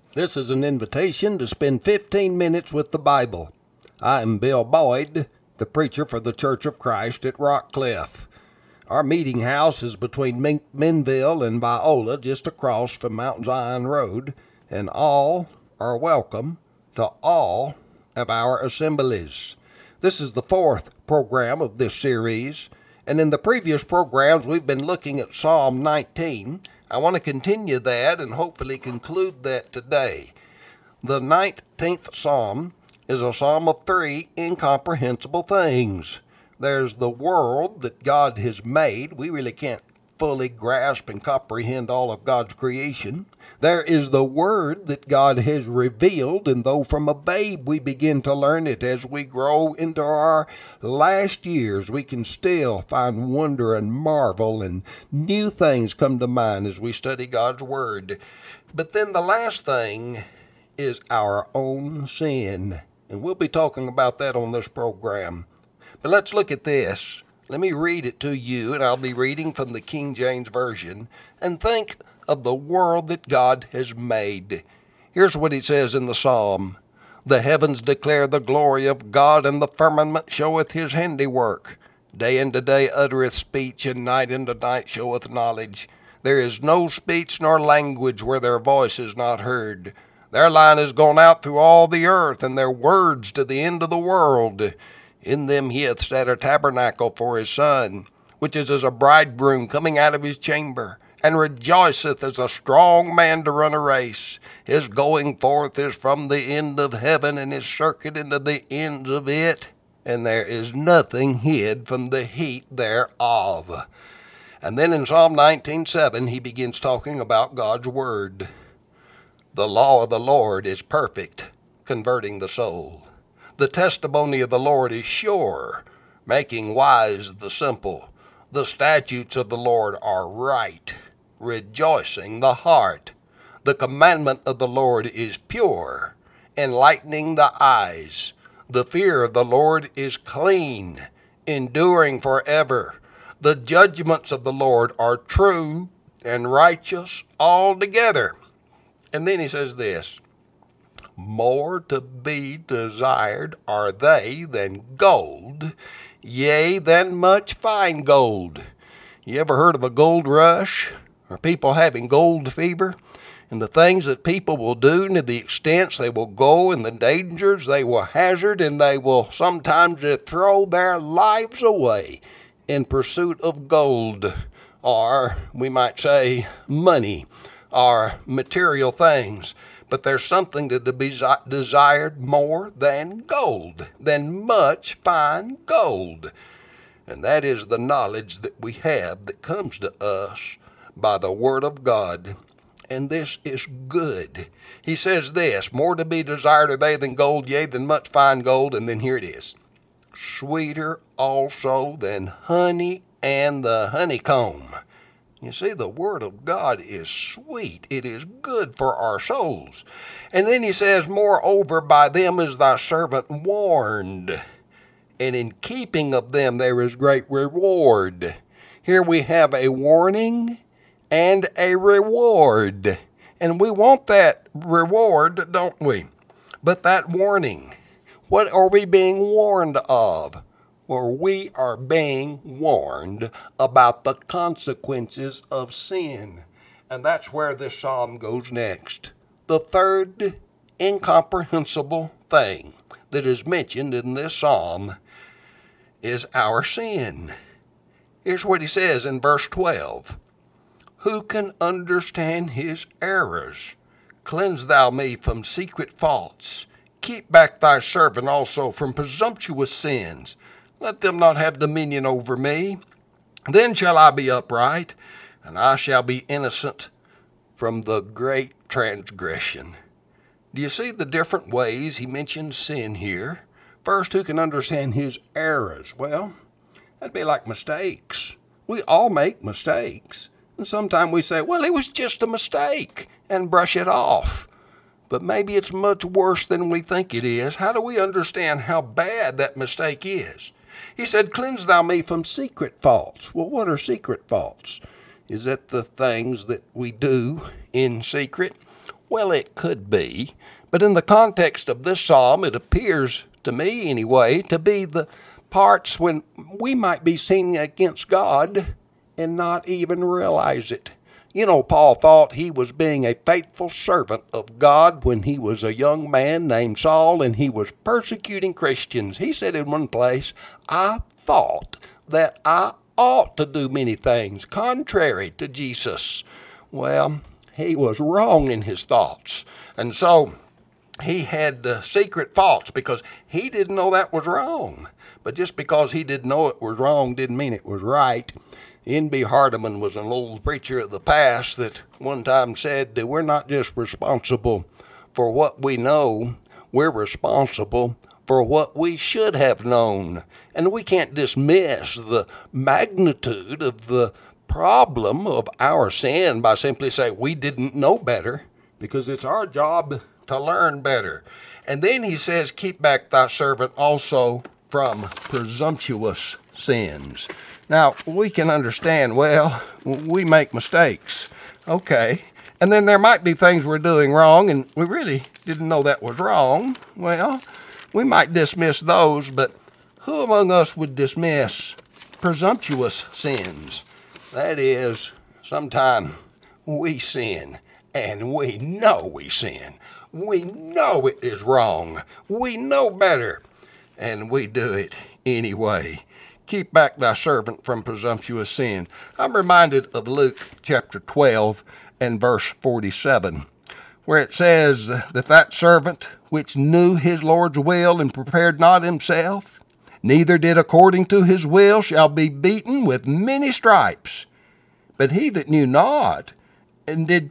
This is an invitation to spend 15 minutes with the Bible. I am Bill Boyd, the preacher for the Church of Christ at Rockcliffe. Our meeting house is between Minville and Viola, just across from Mount Zion Road, and all are welcome to all of our assemblies. This is the fourth program of this series, and in the previous programs we've been looking at Psalm 19. I want to continue that and hopefully conclude that today. The 19th Psalm is a psalm of three incomprehensible things. There's the world that God has made. We really can't fully grasp and comprehend all of God's creation. There is the Word that God has revealed, and though from a babe we begin to learn it, as we grow into our last years, we can still find wonder and marvel, and new things come to mind as we study God's Word. But then the last thing is our own sin, and we'll be talking about that on this program. But let's look at this. Let me read it to you, and I'll be reading from the King James Version, and think of the world that God has made. Here's what it says in the psalm. The heavens declare the glory of God, and the firmament showeth his handiwork. Day unto day uttereth speech, and night unto night showeth knowledge. There is no speech nor language where their voice is not heard. Their line is gone out through all the earth, and their words to the end of the world. In them he hath set a tabernacle for his son, which is as a bridegroom coming out of his chamber, and rejoiceth as a strong man to run a race. His going forth is from the end of heaven, and his circuit into the ends of it, and there is nothing hid from the heat thereof. And then in Psalm 19:7, he begins talking about God's word. The law of the Lord is perfect, converting the soul. The testimony of the Lord is sure, making wise the simple. The statutes of the Lord are right, rejoicing the heart. The commandment of the Lord is pure, enlightening the eyes. The fear of the Lord is clean, enduring forever. The judgments of the Lord are true and righteous altogether. And then he says this. More to be desired are they than gold, yea, than much fine gold. You ever heard of a gold rush, or people having gold fever? And the things that people will do, to the extents they will go, and the dangers they will hazard, and they will sometimes throw their lives away in pursuit of gold, or we might say money, or material things. But there's something to be desired more than gold, than much fine gold. And that is the knowledge that we have that comes to us by the Word of God. And this is good. He says this, more to be desired are they than gold, yea, than much fine gold. And then here it is. Sweeter also than honey and the honeycomb. You see, the Word of God is sweet. It is good for our souls. And then he says, moreover, by them is thy servant warned, and in keeping of them there is great reward. Here we have a warning and a reward. And we want that reward, don't we? But that warning, what are we being warned of? Well, we are being warned about the consequences of sin. And that's where this psalm goes next. The third incomprehensible thing that is mentioned in this psalm is our sin. Here's what he says in verse 12. Who can understand his errors? Cleanse thou me from secret faults. Keep back thy servant also from presumptuous sins. Let them not have dominion over me. Then shall I be upright, and I shall be innocent from the great transgression. Do you see the different ways he mentions sin here? First, who can understand his errors? Well, that'd be like mistakes. We all make mistakes. And sometimes we say, well, it was just a mistake, and brush it off. But maybe it's much worse than we think it is. How do we understand how bad that mistake is? He said, cleanse thou me from secret faults. Well, what are secret faults? Is that the things that we do in secret? Well, it could be, but in the context of this psalm, it appears to me anyway to be the parts when we might be sinning against God and not even realize it. You know, Paul thought he was being a faithful servant of God when he was a young man named Saul and he was persecuting Christians. He said in one place, I thought that I ought to do many things contrary to Jesus. Well, he was wrong in his thoughts. And so he had secret faults because he didn't know that was wrong. But just because he didn't know it was wrong didn't mean it was right. N.B. Hardeman was an old preacher of the past that one time said that we're not just responsible for what we know, we're responsible for what we should have known. And we can't dismiss the magnitude of the problem of our sin by simply saying we didn't know better, because it's our job to learn better. And then he says, keep back thy servant also from presumptuous sins. Now, we can understand, well, we make mistakes. Okay. And then there might be things we're doing wrong, and we really didn't know that was wrong. Well, we might dismiss those, but who among us would dismiss presumptuous sins? That is, sometime we sin, and we know we sin. We know it is wrong. We know better, and we do it anyway. Keep back thy servant from presumptuous sin. I'm reminded of Luke chapter 12 and verse 47, where it says that servant which knew his Lord's will and prepared not himself, neither did according to his will, shall be beaten with many stripes. But he that knew not and did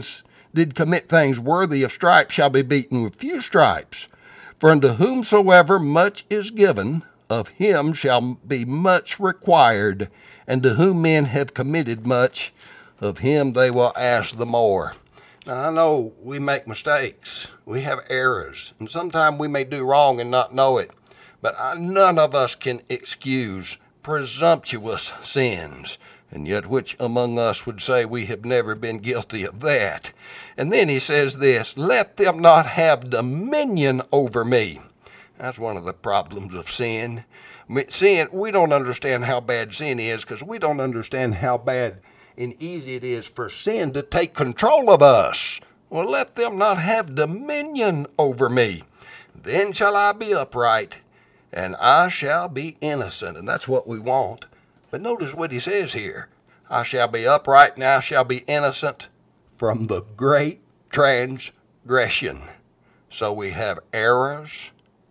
commit things worthy of stripes shall be beaten with few stripes. For unto whomsoever much is given, of him shall be much required, and to whom men have committed much, of him they will ask the more. Now, I know we make mistakes. We have errors, and sometimes we may do wrong and not know it, but none of us can excuse presumptuous sins. And yet which among us would say we have never been guilty of that? And then he says this, let them not have dominion over me. That's one of the problems of sin. Sin, we don't understand how bad sin is because we don't understand how bad and easy it is for sin to take control of us. Well, let them not have dominion over me. Then shall I be upright, and I shall be innocent. And that's what we want. But notice what he says here. I shall be upright, and I shall be innocent from the great transgression. So we have errors,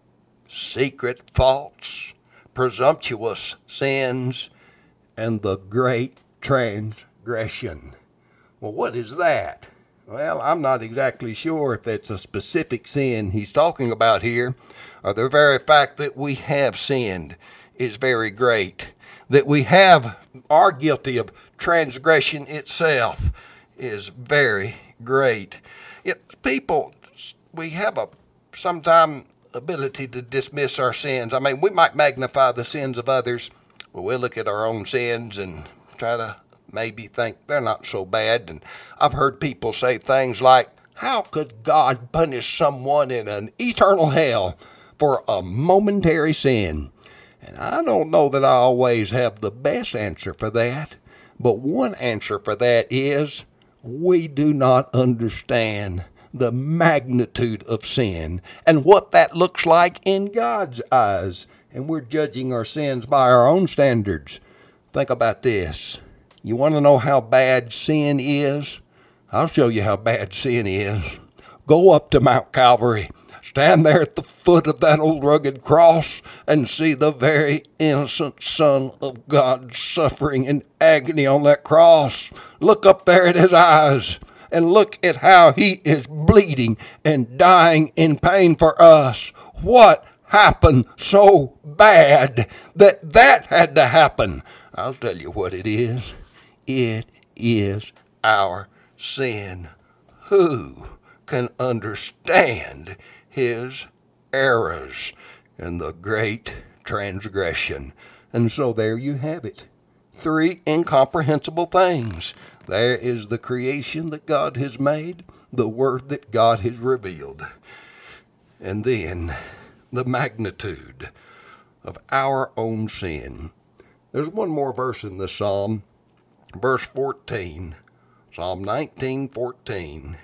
secret faults, presumptuous sins, and the great transgression. Well, what is that? Well, I'm not exactly sure if that's a specific sin he's talking about here, or the very fact that we have sinned is very great. That we are guilty of transgression itself is very great. Yet people, we have sometimes ability to dismiss our sins. I mean, we might magnify the sins of others, but we'll look at our own sins and try to maybe think they're not so bad. And I've heard people say things like, how could God punish someone in an eternal hell for a momentary sin? And I don't know that I always have the best answer for that, but one answer for that is we do not understand the magnitude of sin and what that looks like in God's eyes. And we're judging our sins by our own standards. Think about this. You want to know how bad sin is? I'll show you how bad sin is. Go up to Mount Calvary. Stand there at the foot of that old rugged cross and see the very innocent Son of God suffering in agony on that cross. Look up there at his eyes and look at how he is bleeding and dying in pain for us. What happened so bad that had to happen? I'll tell you what it is. It is our sin. Who can understand his errors and the great transgression? And so there you have it. three incomprehensible things. There is the creation that God has made, the Word that God has revealed, and then the magnitude of our own sin. There's one more verse in the Psalm, verse 14, Psalm 19:14.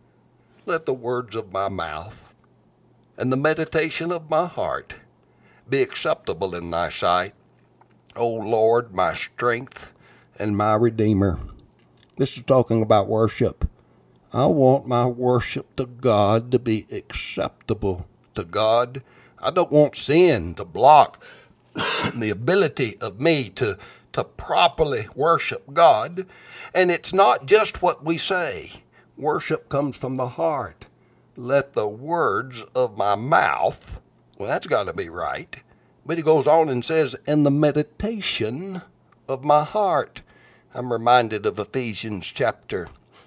Let the words of my mouth and the meditation of my heart be acceptable in thy sight, O Lord, my strength and my Redeemer. This is talking about worship. I want my worship to God to be acceptable to God. I don't want sin to block the ability of me to properly worship God. And it's not just what we say. Worship comes from the heart. Let the words of my mouth, well, that's got to be right. But he goes on and says, and the meditation of my heart. I'm reminded of Ephesians chapter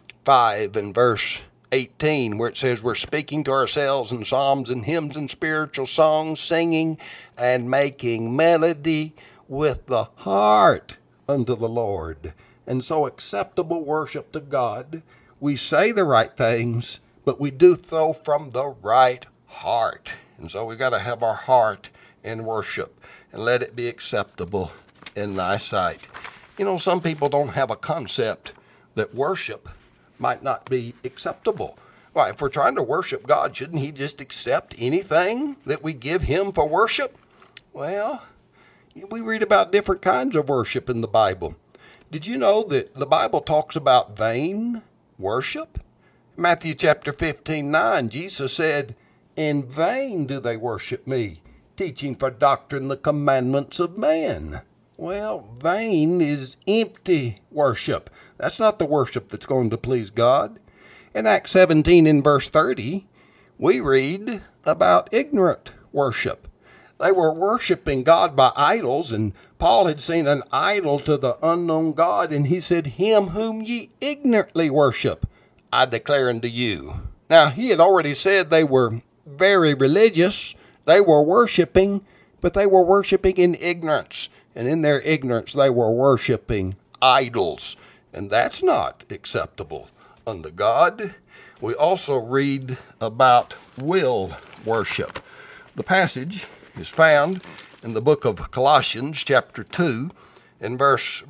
5 and verse 18, where it says we're speaking to ourselves in psalms and hymns and spiritual songs, singing and making melody with the heart unto the Lord. And so acceptable worship to God, we say the right things, but we do so from the right heart. And so we got to have our heart in worship and let it be acceptable in thy sight. You know, some people don't have a concept that worship might not be acceptable. Why, if we're trying to worship God, shouldn't he just accept anything that we give him for worship? Well, we read about different kinds of worship in the Bible. Did you know that the Bible talks about vain worship? Matthew chapter 15:9, Jesus said, in vain do they worship me, teaching for doctrine the commandments of man. Well, vain is empty worship. That's not the worship that's going to please God. In Acts 17 in verse 30, we read about ignorant worship. They were worshiping God by idols, and Paul had seen an idol to the unknown God, and he said, him whom ye ignorantly worship, I declare unto you. Now, he had already said they were very religious. They were worshiping, but they were worshiping in ignorance. And in their ignorance, they were worshiping idols. And that's not acceptable unto God. We also read about will worship. The passage is found in the book of Colossians, chapter 2, in verse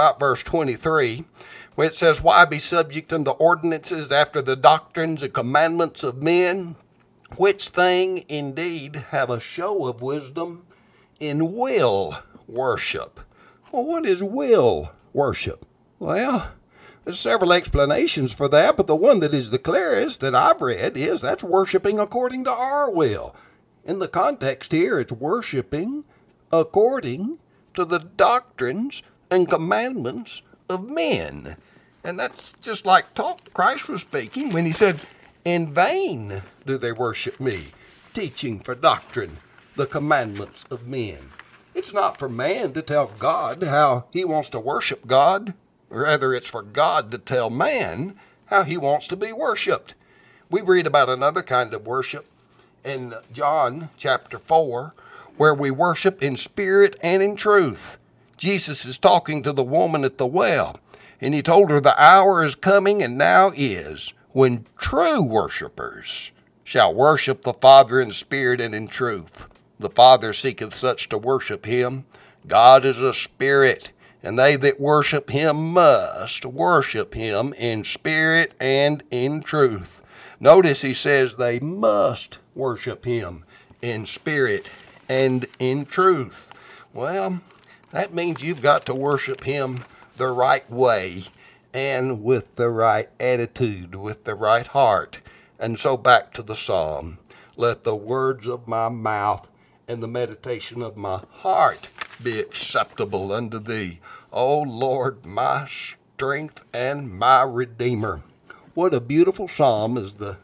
23, where it says, why be subject unto ordinances after the doctrines and commandments of men, which thing indeed have a show of wisdom in will worship. Well, what is will worship? Well, there's several explanations for that, but the one that is the clearest that I've read is that's worshiping according to our will. In the context here, it's worshiping according to the doctrines and commandments of men. And that's just like Christ was speaking when he said, in vain do they worship me, teaching for doctrine the commandments of men. It's not for man to tell God how he wants to worship God. Rather, it's for God to tell man how he wants to be worshiped. We read about another kind of worship in John chapter 4, where we worship in spirit and in truth. Jesus is talking to the woman at the well, and he told her the hour is coming and now is when true worshipers shall worship the Father in spirit and in truth. The Father seeketh such to worship him. God is a spirit, and they that worship him must worship him in spirit and in truth. Notice he says they must worship him in spirit and in truth. Well, that means you've got to worship him the right way and with the right attitude, with the right heart. And so back to the psalm. Let the words of my mouth and the meditation of my heart be acceptable unto thee, O Lord, my strength and my Redeemer. What a beautiful psalm is the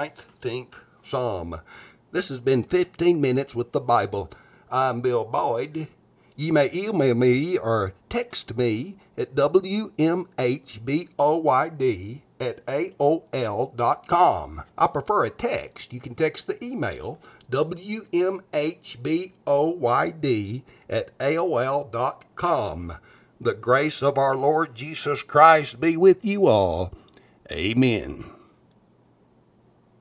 19th psalm. This has been 15 Minutes with the Bible. I'm Bill Boyd. You may email me or text me at wmhboyd@aol.com. I prefer a text. You can text the email wmhboyd@aol.com. The grace of our Lord Jesus Christ be with you all. Amen.